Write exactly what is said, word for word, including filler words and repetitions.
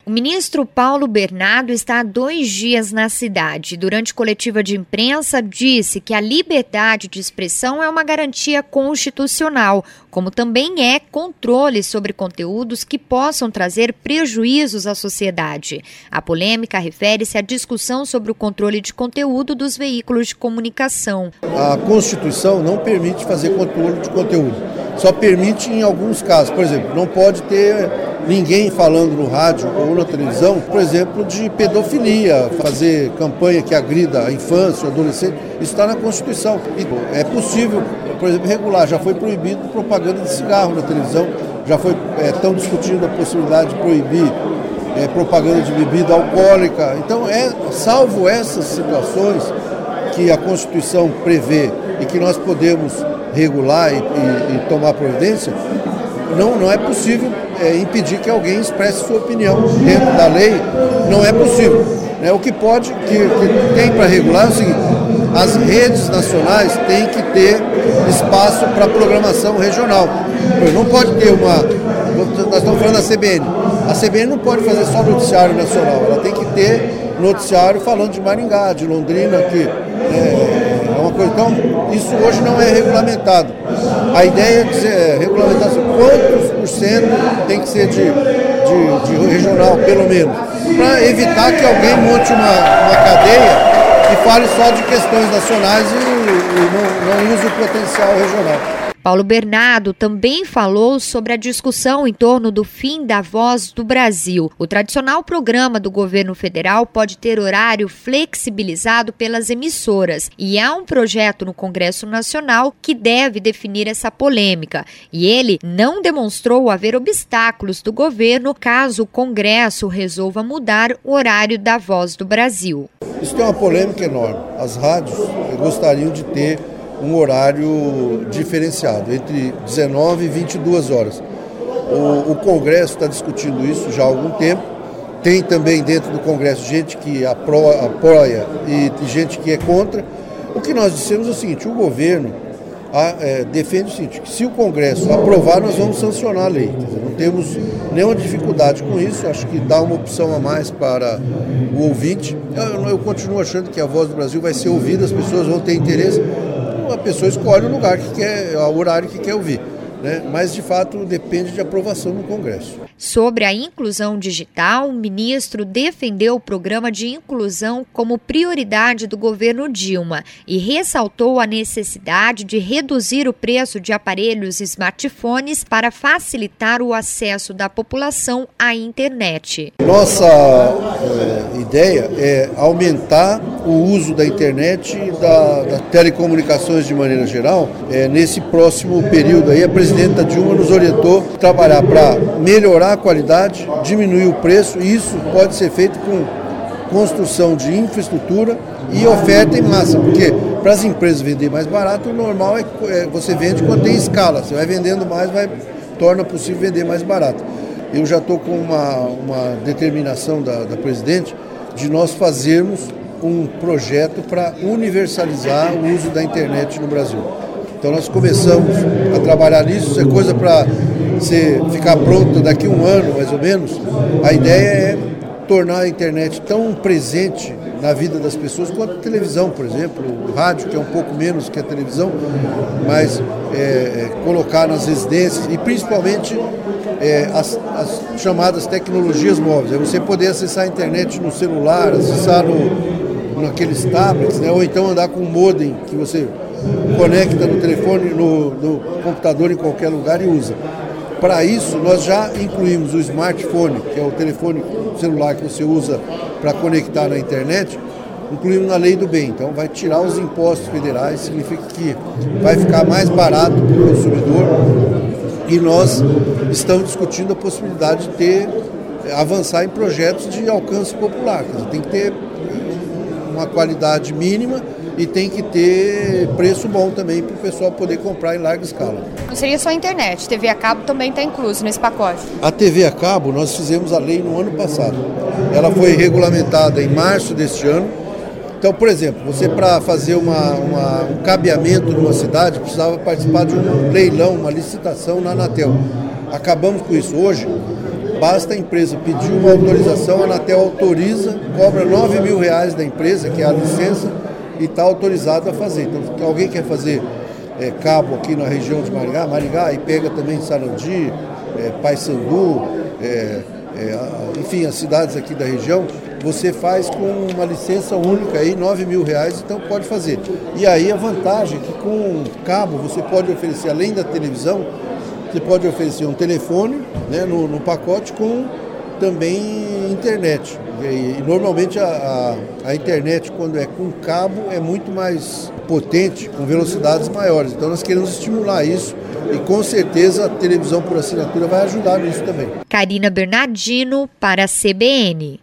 O ministro Paulo Bernardo está há dois dias na cidade. Durante coletiva de imprensa, disse que a liberdade de expressão é uma garantia constitucional, como também é controle sobre conteúdos que possam trazer prejuízos à sociedade. A polêmica refere-se à discussão sobre o controle de conteúdo dos veículos de comunicação. A Constituição não permite fazer controle de conteúdo. Só permite em alguns casos. Por exemplo, não pode ter ninguém falando no rádio ou na televisão, por exemplo, de pedofilia, fazer campanha que agrida a infância, o adolescente. Isso está na Constituição. E é possível, por exemplo, regular. Já foi proibido propaganda de cigarro na televisão, já foi, é, estão discutindo a possibilidade de proibir é, propaganda de bebida alcoólica. Então, é, salvo essas situações que a Constituição prevê e que nós podemos regular e, e, e tomar providência, não, não é possível é, impedir que alguém expresse sua opinião dentro da lei, não é possível. Né? O que pode, que, que tem para regular é o seguinte: as redes nacionais têm que ter espaço para programação regional. Não pode ter uma... Nós estamos falando da C B N. A C B N não pode fazer só noticiário nacional, ela tem que ter noticiário falando de Maringá, de Londrina, que é, é uma coisa. Então, isso hoje não é regulamentado. A ideia é, dizer, é regulamentar assim, quantos por cento tem que ser de, de, de regional, pelo menos, para evitar que alguém monte uma, uma cadeia e fale só de questões nacionais e, e não, não use o potencial regional. Paulo Bernardo também falou sobre a discussão em torno do fim da Voz do Brasil. O tradicional programa do governo federal pode ter horário flexibilizado pelas emissoras e há um projeto no Congresso Nacional que deve definir essa polêmica. E ele não demonstrou haver obstáculos do governo caso o Congresso resolva mudar o horário da Voz do Brasil. Isso tem uma polêmica enorme. As rádios gostariam de ter um horário diferenciado, entre dezenove e vinte e duas horas. O, o Congresso está discutindo isso já há algum tempo. Tem também dentro do Congresso gente que apro, apoia e, e gente que é contra. O que nós dissemos é o seguinte: o governo a, é, defende o seguinte, que se o Congresso aprovar, nós vamos sancionar a lei. Quer dizer, não temos nenhuma dificuldade com isso, acho que dá uma opção a mais para o ouvinte. Eu, eu continuo achando que a Voz do Brasil vai ser ouvida, as pessoas vão ter interesse. A pessoa escolhe o lugar que quer, o horário que quer ouvir, né? Mas de fato depende de aprovação no Congresso. Sobre a inclusão digital, o ministro defendeu o programa de inclusão como prioridade do governo Dilma e ressaltou a necessidade de reduzir o preço de aparelhos e smartphones para facilitar o acesso da população à internet. Nossa é, ideia é aumentar o uso da internet e da, das telecomunicações de maneira geral. É, nesse próximo período aí, a presidenta Dilma nos orientou a trabalhar para melhorar a qualidade, diminuir o preço, e isso pode ser feito com construção de infraestrutura e oferta em massa, porque para as empresas vender mais barato, o normal é, é você vende quando tem escala, você vai vendendo mais, vai, torna possível vender mais barato. Eu já estou com uma, uma determinação da, da presidente de nós fazermos um projeto para universalizar o uso da internet no Brasil. Então nós começamos a trabalhar nisso, isso é coisa para ficar pronto daqui a um ano, mais ou menos. A ideia é tornar a internet tão presente na vida das pessoas quanto a televisão, por exemplo, o rádio, que é um pouco menos que a televisão, mas é, é, colocar nas residências e principalmente é, as, as chamadas tecnologias móveis. É você poder acessar a internet no celular, acessar no, naqueles tablets, né? Ou então andar com um modem que você conecta no telefone, no, no computador em qualquer lugar e usa. Para isso, nós já incluímos o smartphone, que é o telefone celular que você usa para conectar na internet, incluímos na lei do bem. Então, vai tirar os impostos federais, significa que vai ficar mais barato para o consumidor e nós estamos discutindo a possibilidade de ter, avançar em projetos de alcance popular. Quer dizer, tem que ter uma qualidade mínima e tem que ter preço bom também para o pessoal poder comprar em larga escala. Não seria só a internet, T V a cabo também está incluso nesse pacote? A T V a cabo, nós fizemos a lei no ano passado. Ela foi regulamentada em março deste ano. Então, por exemplo, você para fazer uma, uma, um cabeamento numa cidade precisava participar de um leilão, uma licitação na Anatel. Acabamos com isso. Hoje, basta a empresa pedir uma autorização, a Anatel autoriza, cobra nove mil reais da empresa, que é a licença, e está autorizado a fazer. Então, se alguém quer fazer é, cabo aqui na região de Maringá, Maringá, e pega também Sarandi, é, Paissandu, é, é, enfim, as cidades aqui da região, você faz com uma licença única aí, nove mil reais, então pode fazer. E aí a vantagem é que com cabo você pode oferecer, além da televisão, você pode oferecer um telefone, né, no, no pacote com também internet. E, e normalmente a, a, a internet, quando é com cabo, é muito mais potente, com velocidades maiores. Então nós queremos estimular isso e com certeza a televisão por assinatura vai ajudar nisso também. Karina Bernardino para a C B N.